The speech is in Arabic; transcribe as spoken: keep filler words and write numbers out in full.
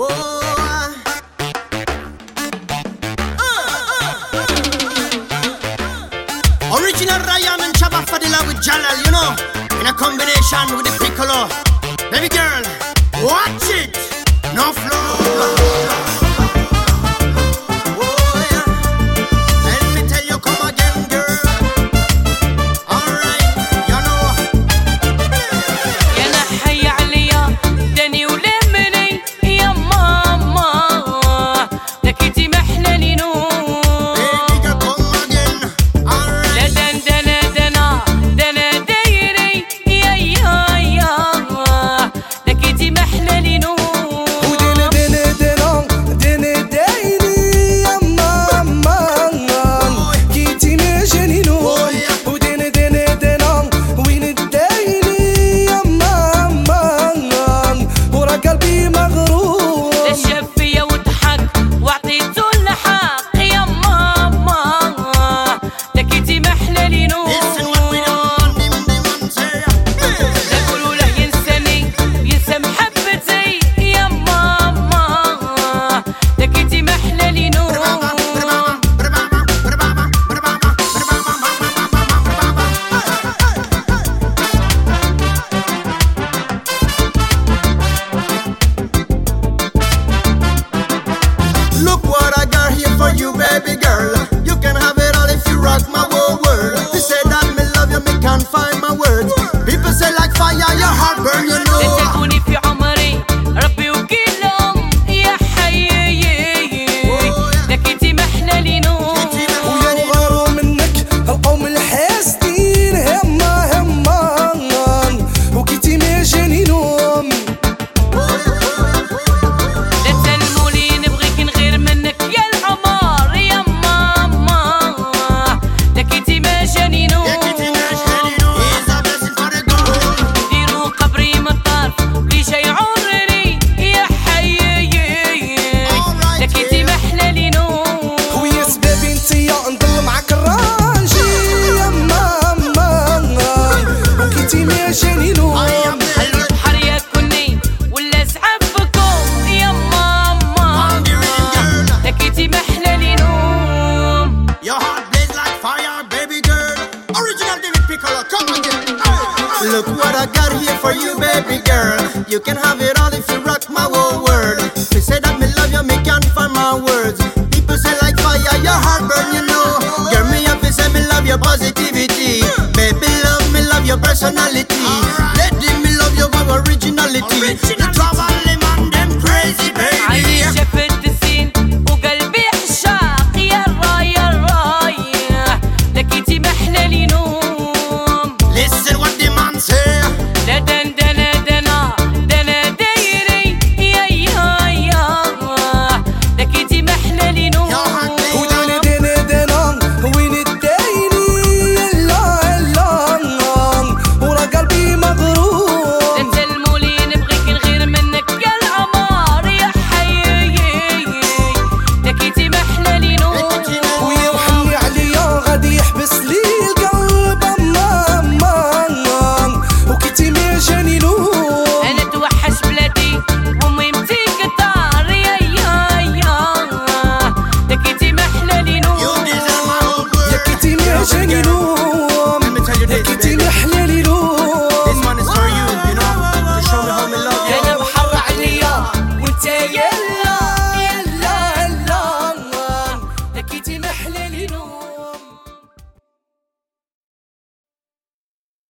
Original Ryan and Chaba Fadila with Jalal, you know, in a combination with the piccolo. Baby girl, watch it, no flow. You baby girl, you can have it all if you rock my whole world. They say that me love you, me can't find my words. People say like fire, your heart burn, you know. تكوني في عمري ربي وكلهم يا حيي لك انتي محلى لي نوم. ويغاروا منك القوم الحاسدين هما هما وكيتي ما جاني نوم. لا تسلمولي نبغيك نغير منك يا Look what I got here for you, baby girl. You can have it all if you rock my whole world. You say that me love you, me can't find my words. People say like fire, your heart burn, you know. Girl, me up, you say me love your positivity. Baby, love me, love your personality. Let me love your originality. The travel